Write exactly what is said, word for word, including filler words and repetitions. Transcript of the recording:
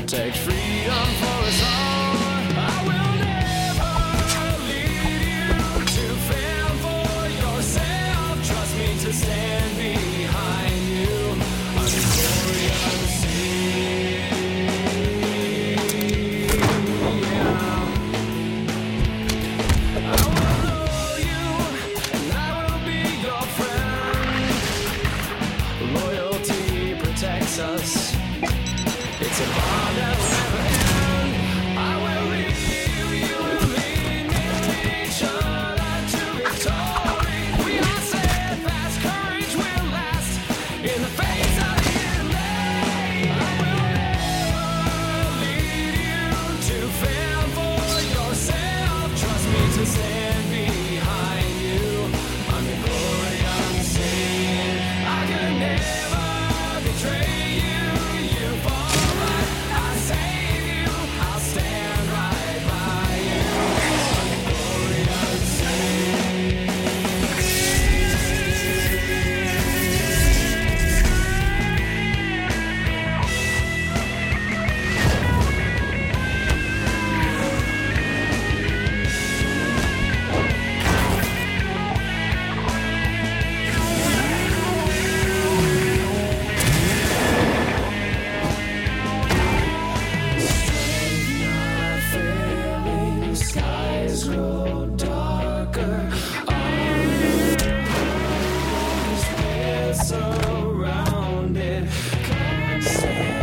protect freedom for us all. I will never lead you to fend for yourself. Trust me to stand behind you. I'm victorious. Us. It's a bond that will never end. I will lead you, you will lead me. Each other to victory. We are steadfast, courage will last in the face of the enemy. I will never lead you to fend for yourself. Trust me to stand behind you. I'm your glory unseen. I could never betray. Grow darker. All is surrounded. Come stand.